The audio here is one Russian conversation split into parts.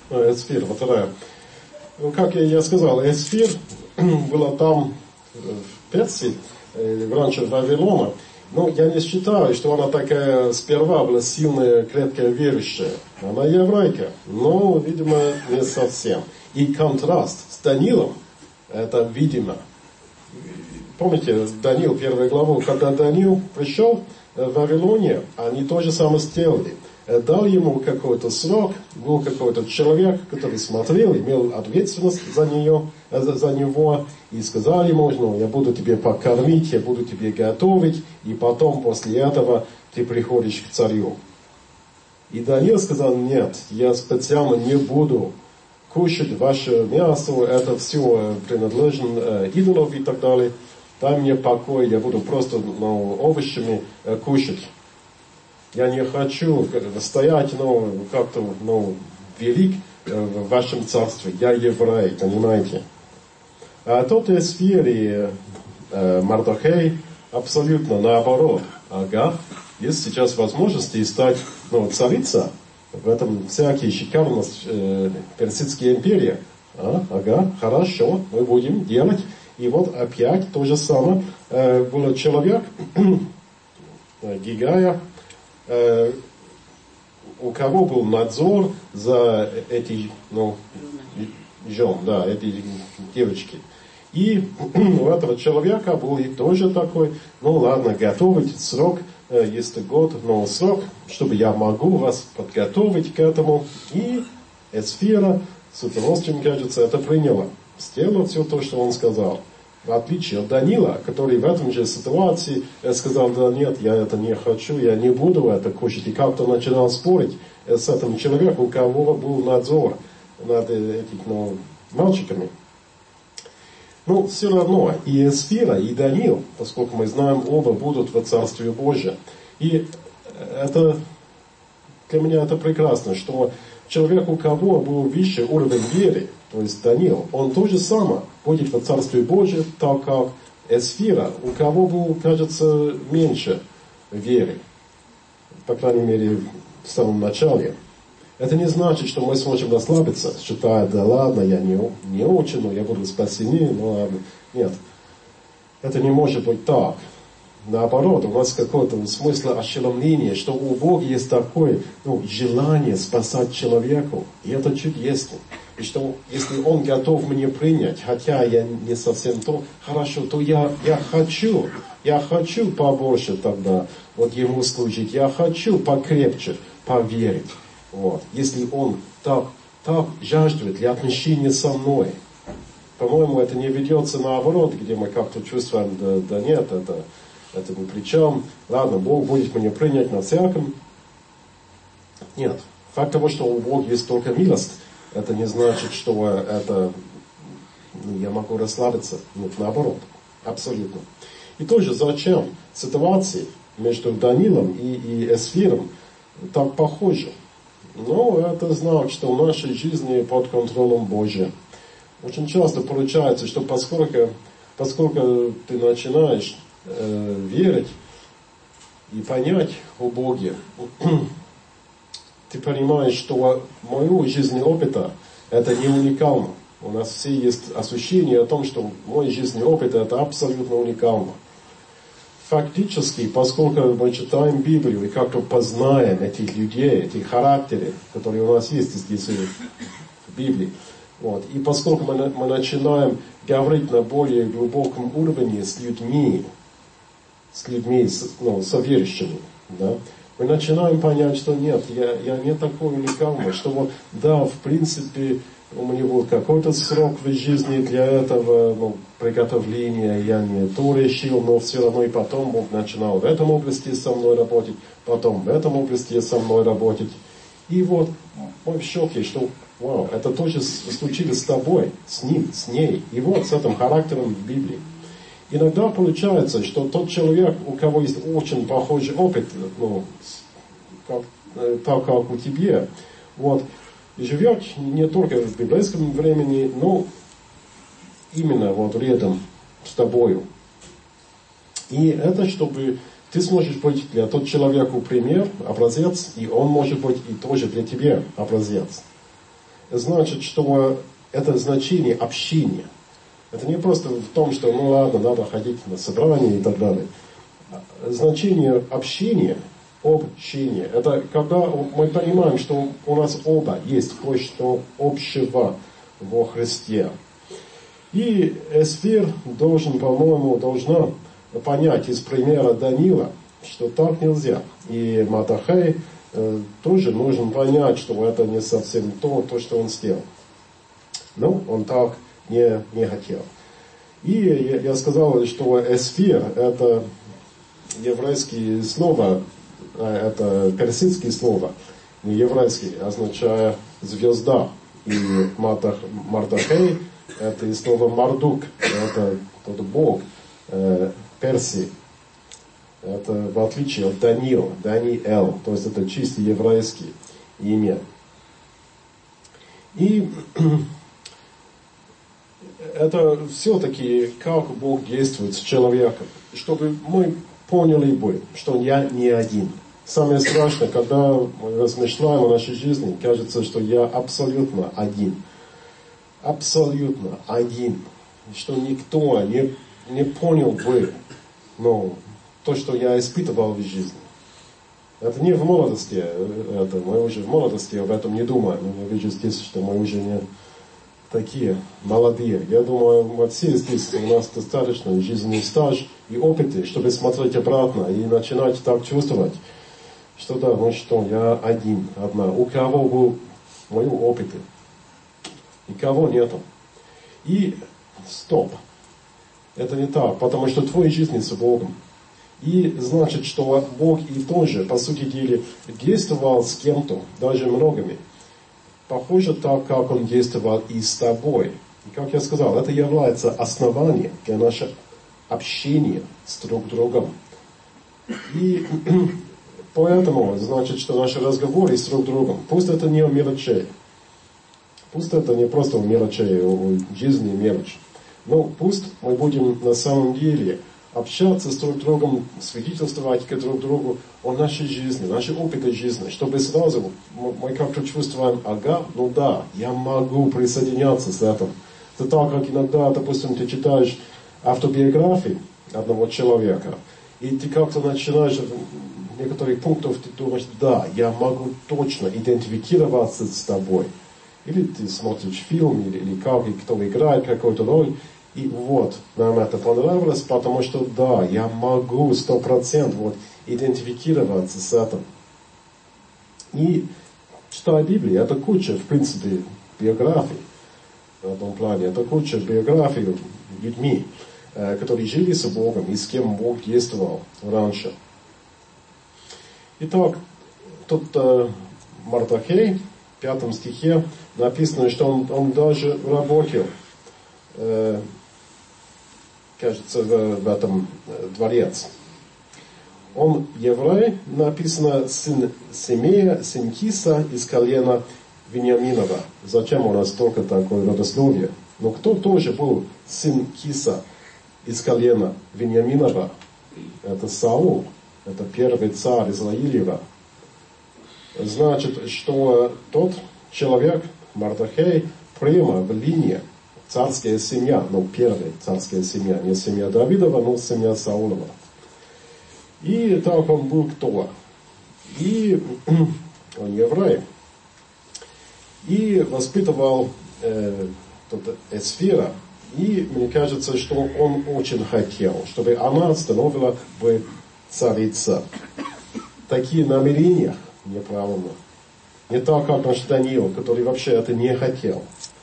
Эсфир, вторая. Ну, как я сказал, Эсфир была там, в Персии, раньше в Вавилоне. Но я не считаю, что она такая сперва была сильная, крепкая верующая. Она еврейка, но, видимо, не совсем. И контраст с Даниилом, это видимо. Помните, Даниил, 1 главу, когда Даниил пришел в Вавилоне, они то же самое сделали. Дал ему какой-то срок, был какой-то человек, который смотрел, имел ответственность за него, и сказал ему, ну, я буду тебе покормить, я буду тебе готовить, и потом после этого ты приходишь к царю. И Даниил сказал, нет, я специально не буду кушать ваше мясо, это все принадлежно идолам и так далее. Дай мне покой, я буду просто овощами кушать. Я не хочу стоять, как-то, велик в вашем царстве. Я еврей, понимаете? А тот Эсфир и Мардохей абсолютно наоборот. Ага, есть сейчас возможности стать, царица. В этом всякие шикарность Персидская империя. Ага, хорошо, мы будем делать. И вот опять то же самое. Был человек, Гигая, у кого был надзор за эти, эти девочки. И у этого человека был и тоже такой, ладно, готовить срок, если год, срок, чтобы я могу вас подготовить к этому. И Эсфира с удовольствием, кажется, это приняла. Сделала все то, что он сказал. В отличие от Даниила, который в этом же ситуации сказал, да нет, я это не хочу, я не буду это кушать. И как-то начинал спорить с этим человеком, у кого был надзор над этими мальчиками. Но все равно и Эсфира, и Даниил, поскольку мы знаем, оба будут в Царстве Божьем. И это, для меня это прекрасно, что человек, у кого был выше уровень веры, то есть Даниил, он то же самое будет в Царстве Божьем, так как Эсфира, у кого был, кажется, меньше веры. По крайней мере, в самом начале. Это не значит, что мы сможем расслабиться, считая, да ладно, я не очень, но я буду спасены, ладно. Нет. Это не может быть так. Наоборот, у нас какое-то смысл ошеломления, что у Бога есть такое желание спасать человеку. И это чудесно. И что если Он готов мне принять, хотя я не совсем то, хорошо, то я хочу побольше тогда Ему служить. Я хочу покрепче поверить. Если Он так жаждет для отношения со мной. По-моему, это не ведется наоборот, где мы как-то чувствуем, да нет, это ни при чем. Ладно, Бог будет меня принять на всяком. Нет. Факт того, что у Бога есть только милость, это не значит, что это я могу расслабиться. Нет, наоборот. Абсолютно. И тоже зачем ситуации между Даниилом и Эсфиром так похожи? Это знак, что в нашей жизни под контролем Божьим. Очень часто получается, что поскольку ты начинаешь верить и понять о Боге, ты понимаешь, что моего жизненного опыта это не уникально. У нас все есть ощущение о том, что мой жизненный опыт это абсолютно уникально. Фактически, поскольку мы читаем Библию и как-то познаем этих людей, эти характеры, которые у нас есть здесь в Библии, и поскольку мы начинаем говорить на более глубоком уровне с людьми, со верующими, мы начинаем понять, что нет, я не такой уникальный, что в принципе, у меня был какой-то срок в жизни для этого приготовления, я не то решил, но все равно и потом Бог начинал в этом области со мной работать, потом в этом области со мной работать. И мы в шоке, что это тоже случилось с тобой, с ним, с ней, и с этим характером в Библии. Иногда получается, что тот человек, у кого есть очень похожий опыт, так как у тебя, живет не только в библейском времени, но именно рядом с тобою. И это, чтобы ты сможешь быть для того человека пример, образец, и он может быть и тоже для тебя образец. значит, что это значение общения. Это не просто в том, что, ну ладно, надо ходить на собрания и так далее. Значение общения, общение, это когда мы понимаем, что у нас оба есть кое-что общего во Христе. И Эстер должна понять из примера Даниила, что так нельзя. И Мардохей тоже нужен понять, что это не совсем то, что он сделал. Но он так не хотел. И я сказал, что Эстер это еврейское слово, это персидское слово, не еврейский, означает звезда. И Мардохей это и слово Мардук, это тот бог Персии. Это в отличие от Даниил, Даниэл, то есть это чисто еврейское имя. И это все-таки как Бог действует с человеком, чтобы мы поняли бы, что я не один. Самое страшное, когда мы размышляем о нашей жизни, кажется, что я абсолютно один. Абсолютно один. Что никто не понял бы, то, что я испытывал в жизни. Это не в молодости, мы уже в молодости об этом не думаем. Я вижу здесь, что мы уже не такие молодые. Я думаю, мы все здесь, у нас достаточно жизненный стаж и опыты, чтобы смотреть обратно и начинать так чувствовать, что да, что я одна. У кого был мои опыты? Никого нету. И стоп. Это не так, потому что твоя жизнь с Богом. И значит, что Бог и тоже, по сути дела, действовал с кем-то, даже многими. Похоже так, как Он действовал и с тобой. И как я сказал, это является основанием для нашего общения с друг другом. И поэтому, значит, что наши разговоры с друг другом, пусть это не о мелочей, пусть это не просто о мелочей, о жизни мелочь, но пусть мы будем на самом деле общаться с друг другом, свидетельствовать к друг другу о нашей жизни, нашей опыте жизни, чтобы сразу мы как-то чувствуем, я могу присоединяться с этим. Это так, как иногда, допустим, ты читаешь автобиографии одного человека, и ты как-то начинаешь в некоторых пунктах, ты думаешь, я могу точно идентифицироваться с тобой. Или ты смотришь фильм, или как, и кто играет какую-то роль, и вот, нам это понравилось, потому что я могу 100% идентифицироваться с этим. И читая Библию, это куча, в принципе, биографий в этом плане, это куча биографий людьми, которые жили с Богом и с кем Бог действовал раньше. Итак, тут Мардохей, в 5 стихе написано, что он даже работал, кажется, в этом дворец. Он еврей, написано, сын Семея, сын Киса из колена Вениаминова. Зачем у нас только такое родословие? Но кто тоже был сын Киса из колена Вениаминова? Это Саул, это первый царь Израилева. Значит, что тот человек, Мардохей, прямо в линии царская семья, первая царская семья, не семья Давидова, но семья Саулова. И так он был кто? И он еврей. И воспитывал Эсфира. И мне кажется, что он очень хотел, чтобы она становилась бы царица. Такие намерения неправильно. Не так, как наш Даниил, который вообще это не хотел.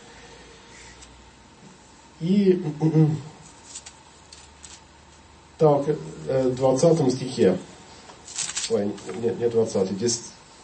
И так, в 20 стихе, не 20, 10.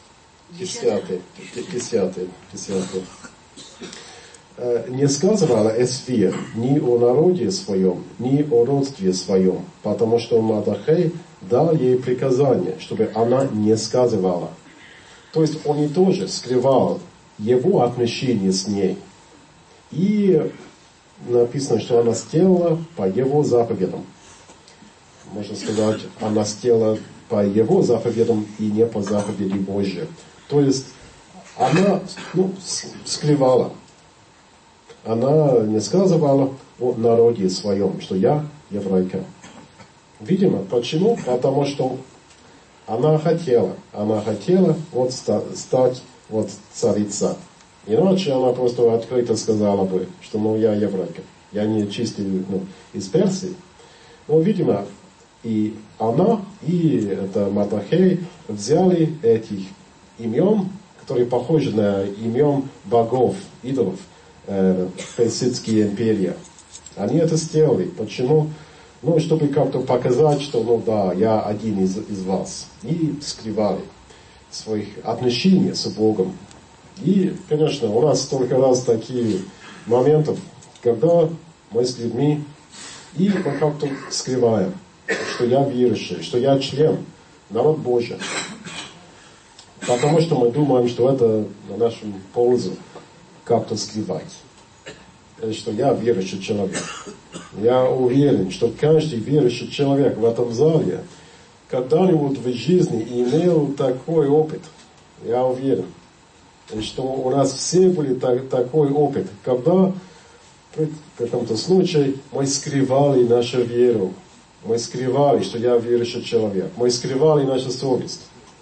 Не сказывала Эсфир ни о народе своем, ни о родстве своем, потому что Мардохей дал ей приказание, чтобы она не сказывала. То есть он и тоже скрывал его отношения с ней. И написано, что она сделала по его заповедям. Можно сказать, она сделала по его заповедям и не по заповеди Божьей. То есть она скрывала. Она не сказывала о народе своем, что я еврейка. Видимо, почему? Потому что она хотела вот стать вот царица. Иначе она просто открыто сказала бы, что я еврейка. Я не чистый из Персии. Но, видимо, и она, и это Мардохей взяли этих имен, которые похожи на имен богов, идолов, Персидские империи. Они это сделали. Почему? Чтобы как-то показать, что, я один из вас. И скрывали своих отношений с Богом. И, конечно, у нас столько раз такие моменты, когда мы с людьми, и мы как-то скрываем, что я верующий, что я член народ Божий. Потому что мы думаем, что это на нашу пользу как-то скрывать. Что я верующий человек. Я уверен, что каждый верующий человек в этом зале когда-нибудь в жизни имел такой опыт. Я уверен. И что у нас все были такой опыт, когда в каком-то случае мы скрывали нашу веру. Мы скрывали, что я верующий человек. Мы скрывали нашу совесть.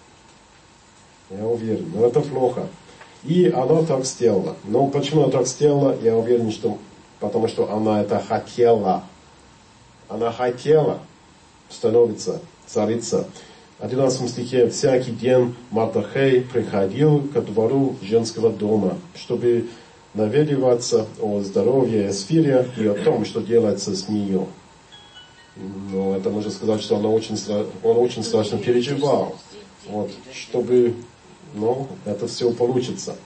Я уверен. Но это плохо. И она так сделала. Но почему она так сделала, я уверен, что потому что она это хотела. Она хотела становиться царица. В 11 стихе: «Всякий день Мардохей приходил ко двору женского дома, чтобы наведываться о здоровье Эсфиря и о том, что делается с нее». Но это можно сказать, что он очень страшно переживал. Вот, чтобы это все получится.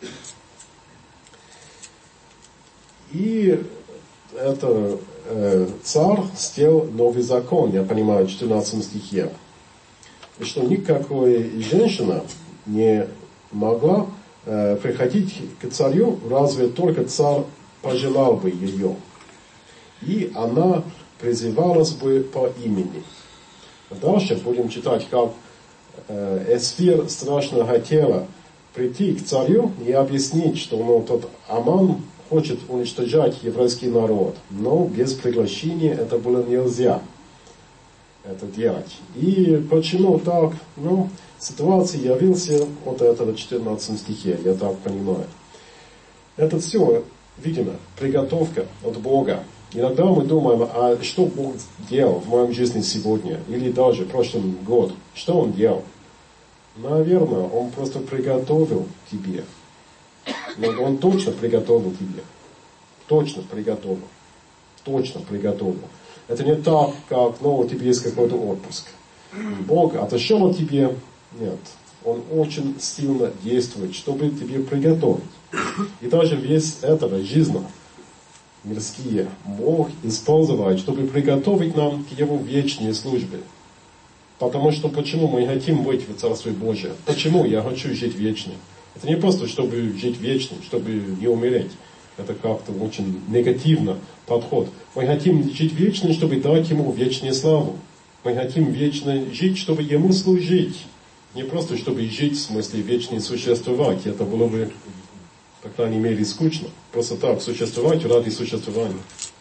И это царь сделал новый закон, я понимаю, в 14 стихе. Что никакая женщина не могла приходить к царю, разве только царь пожелал бы ее. И она призывалась бы по имени. Дальше будем читать, как Эсфир страшно хотела прийти к царю и объяснить, что тот Аман хочет уничтожать еврейский народ, но без приглашения это было нельзя это делать. И почему так? Ситуация явился от этого 14 стихе, я так понимаю. Это все, видимо, приготовка от Бога. Иногда мы думаем, а что Бог делал в моей жизни сегодня, или даже в прошлом году? Что Он делал? Наверное, Он просто приготовил тебе. Но Он точно приготовил тебе. Точно приготовил. Точно приготовил. Это не так, как, у тебя есть какой-то отпуск. Бог отошел от тебя. Нет. Он очень сильно действует, чтобы тебе приготовить. И даже весь этого жизнь мирские Бог использовать, чтобы приготовить нам к Его вечной службе. Потому что почему мы хотим быть в Царстве Божьем? Почему я хочу жить вечно? Это не просто, чтобы жить вечно, чтобы не умереть. Это как-то очень негативно подход. Мы хотим жить вечно, чтобы дать Ему вечную славу. Мы хотим вечно жить, чтобы Ему служить. Не просто, чтобы жить, в смысле, вечно существовать. Это было бы, по крайней мере, скучно. Просто так, существовать ради существования.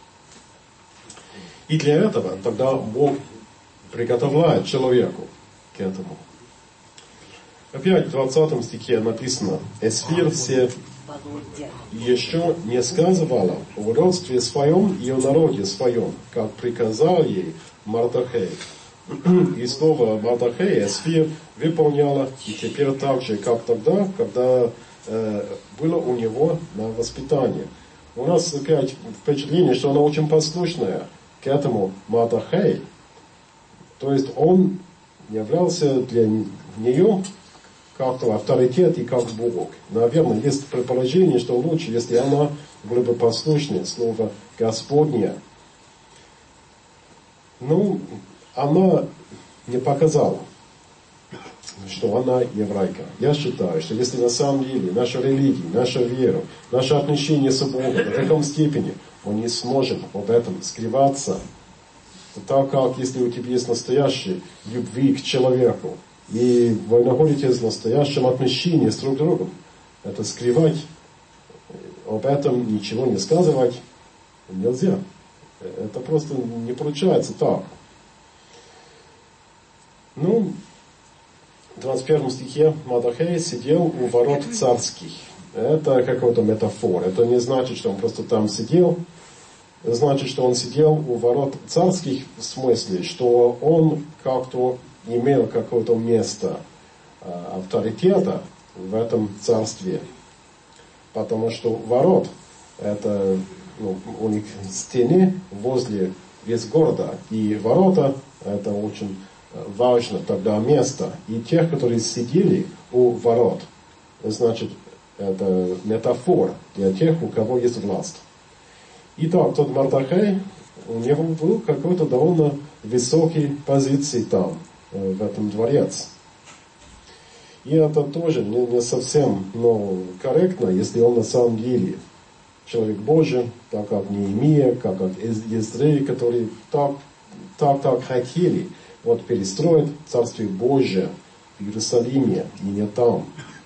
И для этого тогда Бог приготовляет человеку к этому. Опять в 20 стихе написано: «Эсфир все еще не сказывала о родстве своем и о народе своем, как приказал ей Мардохей». И слово Мардохей Эсфир выполняла и теперь так же, как тогда, когда было у него на воспитание. У нас опять впечатление, что она очень послушная к этому Мардохей. То есть он являлся для нее как-то авторитет и как Бог. Наверное, есть предположение, что лучше, если она была бы послушнее слово Господне. Она не показала, что она еврейка. Я считаю, что если на самом деле наша религия, наша вера, наше отношение с Богом в таком степени, мы не сможем об этом скрываться, то так как если у тебя есть настоящая любви к человеку, и вы находитесь в настоящем отношении с друг другом, это скрывать, об этом ничего не сказывать нельзя. Это просто не получается так. Ну, в 21 стихе Мардохей сидел у ворот царских. Это какой-то метафор. Это не значит, что он просто там сидел. Это значит, что он сидел у ворот царских в смысле, что он как-то имел какое-то место авторитета в этом царстве. Потому что ворот, это у них стены возле весь города. И ворота, это очень важно тогда место. И тех, которые сидели у ворот, значит, это метафора для тех, у кого есть власть. Итак, тот Мардохей, у него был какой-то довольно высокий позиции там, в этом дворец. И это тоже не совсем корректно, если он на самом деле человек Божий, так как Неемия, как Ездреи, которые так хотели перестроить Царствие Божие в Иерусалиме, и не там.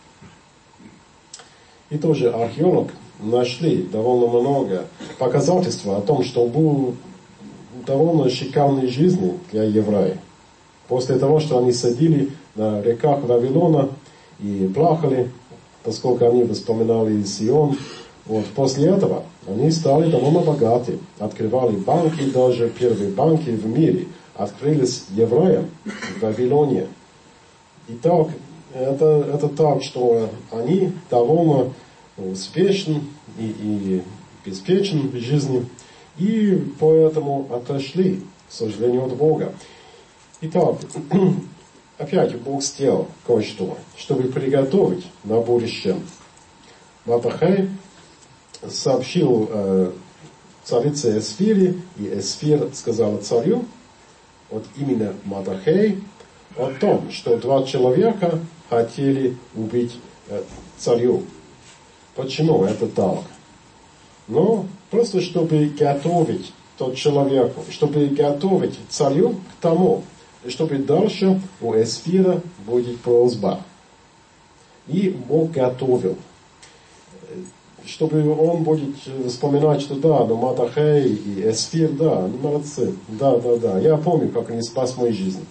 И тоже археолог нашли довольно много показательств о том, что был довольно шикарной жизни для евреев. После того, что они сидели на реках Вавилона и плакали, поскольку они вспоминали Сион, после этого они стали довольно богаты. Открывали банки, даже первые банки в мире открылись евреям в Вавилоне. Итак, это так, что они довольно успешны и обеспечены в жизни, и поэтому отошли, к сожалению, от Бога. Итак, опять Бог сделал кое-что, чтобы приготовить на будущее. Мардохей сообщил царице Эсфире, и Эсфир сказала царю, именно Мардохей, о том, что два человека хотели убить царю. Почему это так? Просто чтобы готовить тот человеку, чтобы готовить царю к тому, чтобы дальше у Эсфира будет просьба. И Бог готовил. Чтобы он будет вспоминать, что Мардохей и Эсфир, они молодцы. Да. Я помню, как они спас мою жизнь.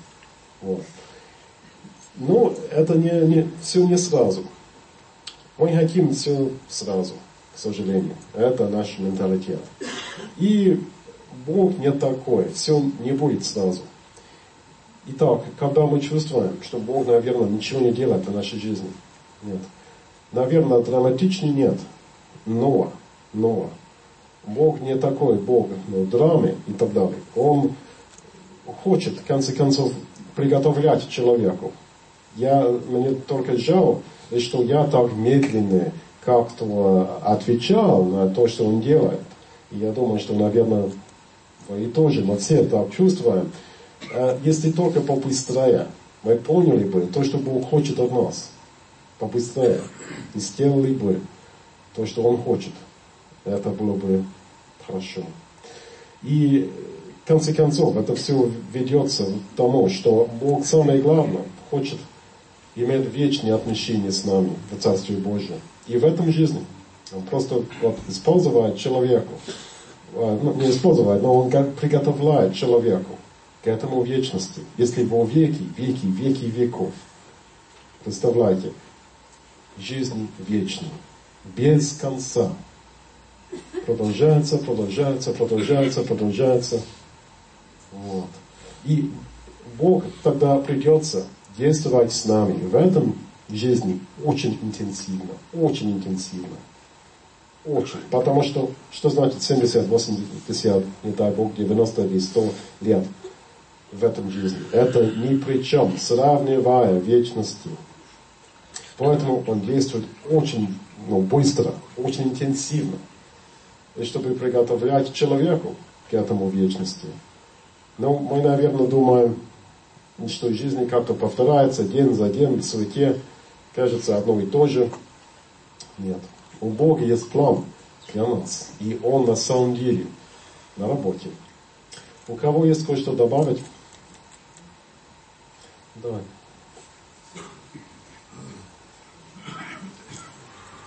Но это все не сразу. Мы хотим все сразу, к сожалению. Это наш менталитет. И Бог не такой. Все не будет сразу. Итак, когда мы чувствуем, что Бог, наверное, ничего не делает в нашей жизни, нет. Наверное, драматичный нет. Но Бог не такой Бог драмы и так далее. Он хочет, в конце концов, приготовлять человеку. Мне только жаль, что я так медленно как-то отвечал на то, что он делает. И я думаю, что, наверное, вы тоже, мы все так чувствуем. Если только побыстрее мы поняли бы то, что Бог хочет от нас, побыстрее, и сделали бы то, что Он хочет, это было бы хорошо. И в конце концов, это все ведется к тому, что Бог, самое главное, хочет иметь вечные отношения с нами в Царстве Божьем. И в этом жизни Он просто использует человеку, не использует, но Он приготовляет человеку к этому вечности, если во веки веков. Представляете, жизнь вечная, без конца. Продолжается. И Бог тогда придется действовать с нами в этом жизни очень интенсивно. Очень. Потому что значит 70, 80, не дай Бог, 90 или 100 лет в этом жизни? Это ни при чем, сравнивая вечности. Поэтому Он действует очень быстро, очень интенсивно, и чтобы приготовлять человеку к этому вечности. Но мы, наверное, думаем, что жизнь как-то повторяется день за днем в суете, кажется одно и то же. Нет. У Бога есть план для нас, и Он на самом деле на работе. У кого есть кое-что добавить? Давай.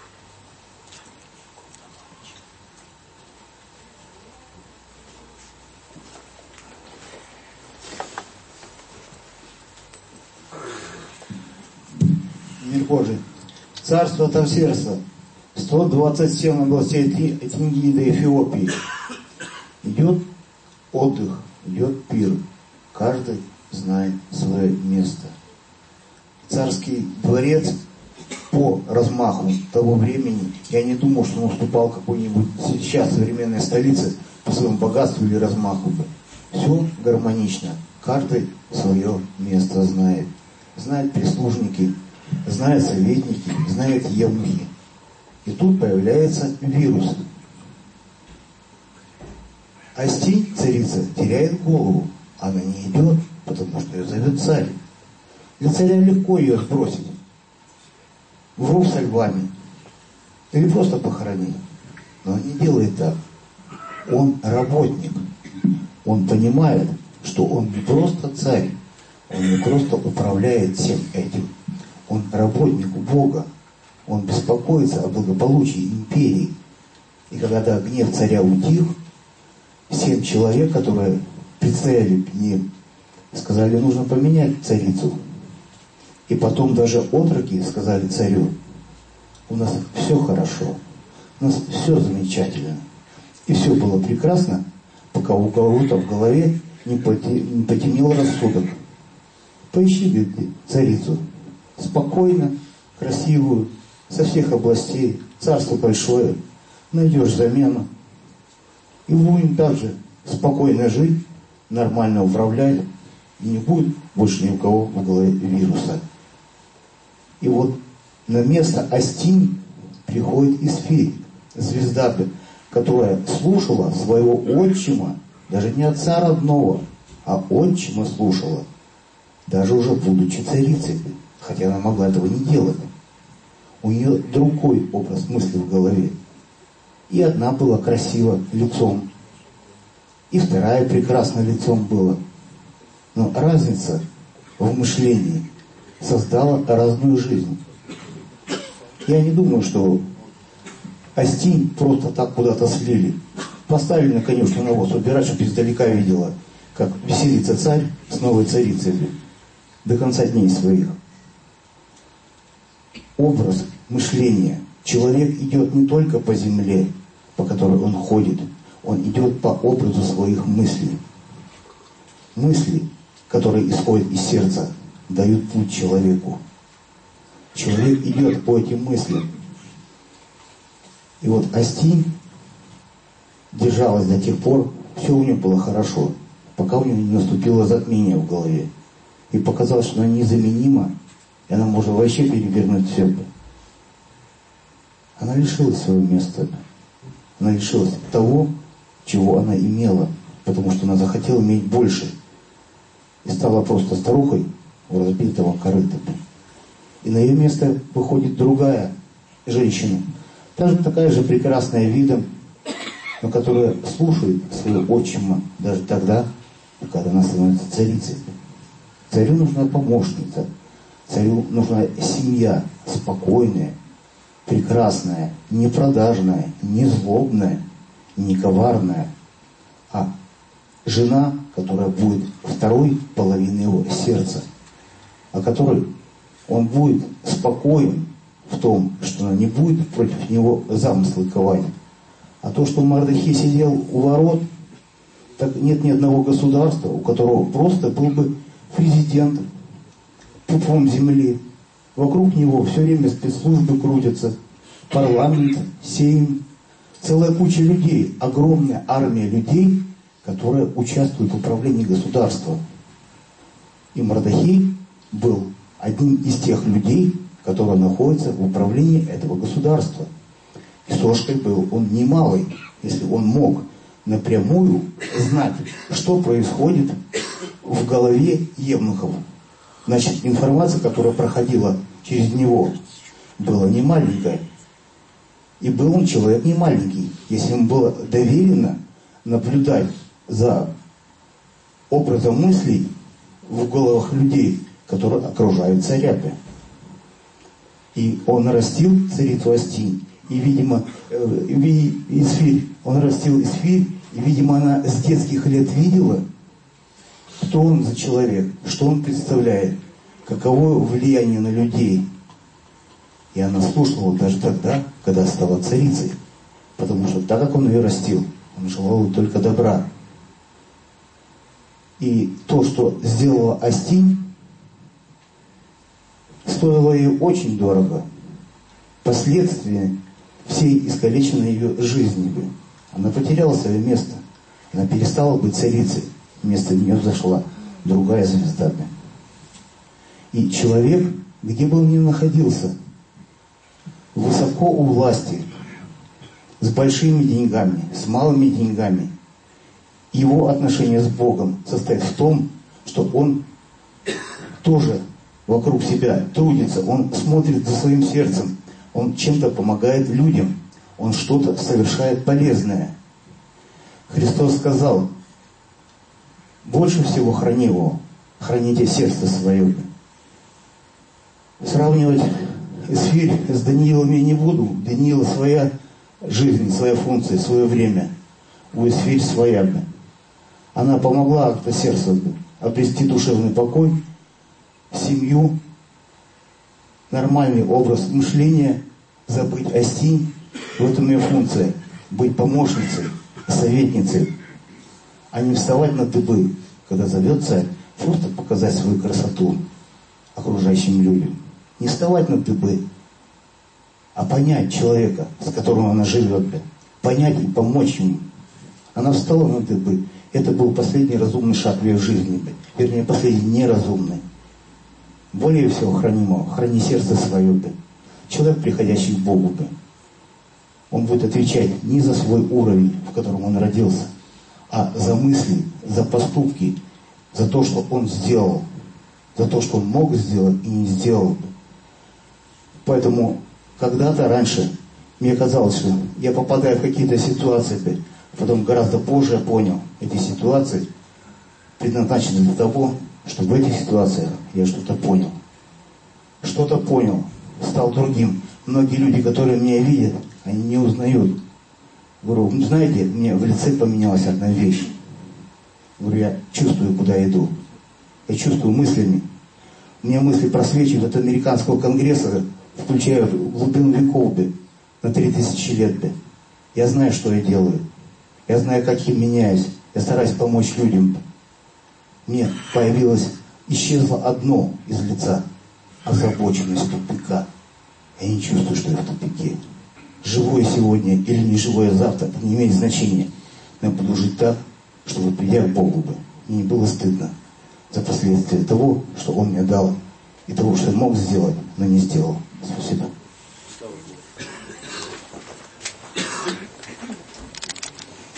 Божий. Царство Тавсерса. 127 областей Этингии до Эфиопии. Идет отдых, идет пир. Каждый знает свое место. Царский дворец по размаху того времени, я не думал, что он уступал какой-нибудь сейчас современной столице по своему богатству или размаху. Все гармонично. Каждый свое место знает. Знают прислужники, знают советники, знают евнухи. И тут появляется вирус. Астинь, царица, теряет голову. Она не идет, потому что ее зовет царь. Для царя легко ее сбросить в ров со львами или просто похоронить. Но он не делает так. Он работник. Он понимает, что он не просто царь, он не просто управляет всем этим. Он работник Бога. Он беспокоится о благополучии империи. И когда гнев царя утих, 7 человек, которые предстояли перед ним, сказали, нужно поменять царицу. И потом даже отроки сказали царю, у нас все хорошо, у нас все замечательно. И все было прекрасно, пока у кого-то в голове не потемнел рассудок. Поищи, говорит, царицу, спокойно, красивую, со всех областей, царство большое, найдешь замену. И будем также спокойно жить, нормально управлять, и не будет больше ни у кого в голове вируса. И вот на место Астинь приходит Исфирь, звезда, которая слушала своего отчима, даже не отца родного, а отчима слушала, даже уже будучи царицей, хотя она могла этого не делать. У нее другой образ мысли в голове. И одна была красива лицом, и вторая прекрасно лицом была. Но разница в мышлении создала разную жизнь. Я не думаю, что Астинь просто так куда-то слили. Поставили на конюшню навоз убирать, чтобы издалека видела, как веселится царь с новой царицей до конца дней своих. Образ мышления. Человек идет не только по земле, по которой он ходит, он идет по образу своих мыслей. Мысли, которые исходят из сердца, дают путь человеку. Человек идет по этим мыслям. И вот Астинь держалась до тех пор, все у нее было хорошо, пока у нее не наступило затмение в голове. И показалось, что она незаменима, и она может вообще перевернуть все. Она лишилась своего места. Она лишилась того, чего она имела, потому что она захотела иметь больше. И стала просто старухой у разбитого корыта. И на ее место выходит другая женщина, такая же прекрасная видом, но которая слушает своего отчима даже тогда, когда она становится царицей. Царю нужна помощница, царю нужна семья спокойная, прекрасная, не продажная, не злобная, не коварная, а жена, которая будет второй половиной его сердца, о которой он будет спокоен в том, что она не будет против него замыслы ковать. А то, что Мардахей сидел у ворот, так нет ни одного государства, у которого просто был бы президент, пупом земли. Вокруг него все время спецслужбы крутятся, парламент, сейм, целая куча людей, огромная армия людей, которые участвуют в управлении государством. И Мардахей был одним из тех людей, которые находятся в управлении этого государства. И сошкой был он немалый, если он мог напрямую знать, что происходит в голове евнухов. Значит, информация, которая проходила через него, была не маленькая. И был он человек не маленький, если ему было доверено наблюдать за образом мыслей в головах людей, которые окружают царя. И он растил царицу Астинь, и, видимо, Исфирь, он растил Исфирь, и, видимо, она с детских лет видела, кто он за человек, что он представляет, каково влияние на людей. И она слушала его даже тогда, когда стала царицей. Потому что так как он ее растил, он желал ей только добра. И то, что сделала Астинь, стоило ей очень дорого. Последствия всей искалеченной ее жизни бы. Она потеряла свое место. Она перестала быть царицей. Вместо нее взошла другая звезда. И человек, где бы он ни находился, высоко у власти, с большими деньгами, с малыми деньгами, его отношение с Богом состоит в том, что он тоже вокруг себя трудится, он смотрит за своим сердцем, он чем-то помогает людям, он что-то совершает полезное. Христос сказал: больше всего храни его, храните сердце свое. Сравнивать Эсфирь с Даниилом я не буду. У Даниила своя жизнь, своя функция, свое время. У Эсфирь своя. Она помогла как-то сердцу обрести душевный покой, семью, нормальный образ мышления, забыть Астинь. В этом ее функция. Быть помощницей, советницей, а не вставать на дыбы, когда зовет царь, просто показать свою красоту окружающим людям. Не вставать на дыбы, а понять человека, с которым она живет, понять и помочь ему. Она встала на дыбы. Это был последний разумный шаг в ее жизни, вернее, последний неразумный. Более всего храни сердце свое. Человек, приходящий к Богу, он будет отвечать не за свой уровень, в котором он родился, а за мысли, за поступки, за то, что он сделал, за то, что он мог сделать и не сделал. Поэтому когда-то раньше мне казалось, что я попадаю в какие-то ситуации, потом гораздо позже я понял, эти ситуации предназначены для того, чтобы в этих ситуациях я что-то понял. Что-то понял, стал другим. Многие люди, которые меня видят, они не узнают. Говорю, знаете, мне в лице поменялась одна вещь. Говорю, я чувствую, куда иду. Я чувствую мыслями. У меня мысли просвечивают от американского конгресса, включая глубину веков, на 3000 лет. Я знаю, что я делаю. Я знаю, как я меняюсь. Я стараюсь помочь людям. Мне исчезло одно из лица. Озабоченность тупика. Я не чувствую, что я в тупике. Живое сегодня или не живое завтра, это не имеет значения. Но я буду жить так, чтобы, придя к Богу, мне не было стыдно за последствия того, что Он мне дал, и того, что я мог сделать, но не сделал. Спасибо.